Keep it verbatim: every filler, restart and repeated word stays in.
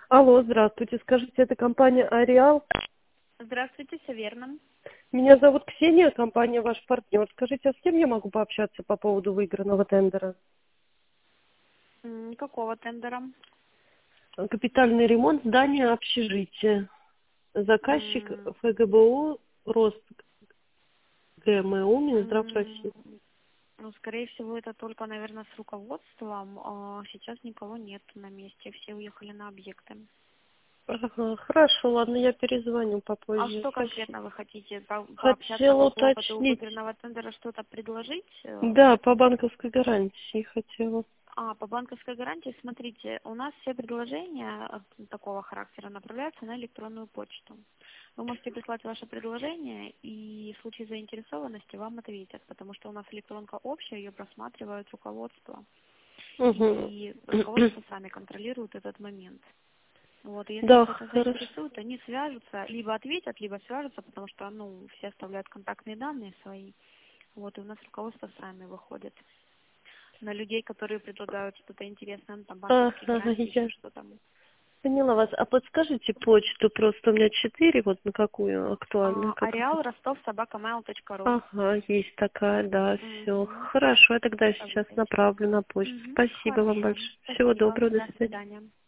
Алло, здравствуйте. Скажите, это компания «Ареал»? Здравствуйте, все верно. Меня зовут Ксения, компания «Ваш партнер». Скажите, а с кем я могу пообщаться по поводу выигранного тендера? М, Какого тендера? Капитальный ремонт здания общежития. Заказчик М, ФГБУ «Рост ГМУ», Минздрав м, России. Ну, скорее всего, это только, наверное, с руководством. А Сейчас никого нет на месте, все уехали на объекты. Ага, хорошо, ладно, я перезвоню А попозже. что Спасибо. конкретно вы хотите? По- Пообщаться Хотела по поводу уточнить. выигранного тендера, что-то предложить? Э, Да, по банковской гарантии хотела. А, по банковской гарантии, смотрите, у нас все предложения э, такого характера направляются на электронную почту. Вы можете прислать ваше предложение, и в случае заинтересованности вам ответят, потому что у нас электронка общая, ее просматривает руководство, Угу. и руководство сами контролирует этот момент. Вот, и если Да, их это хорошо. заинтересует, они свяжутся, либо ответят, либо свяжутся, потому что, ну, все оставляют контактные данные свои. Вот, и у нас руководство сами выходит на людей, которые предлагают что-то интересное, ну, там, банковские Ага, гарантии, я еще что-то. поняла вас. А подскажите почту, просто у меня четыре, вот на какую актуальную, А, как это? Ареал Ростов собака mail точка ру. Ага, есть такая, да, все. Угу. Хорошо, я тогда сейчас Оставляйте. направлю на почту. Угу. Спасибо вам Хорошо. большое. Всего Спасибо. доброго, до До свидания. свидания.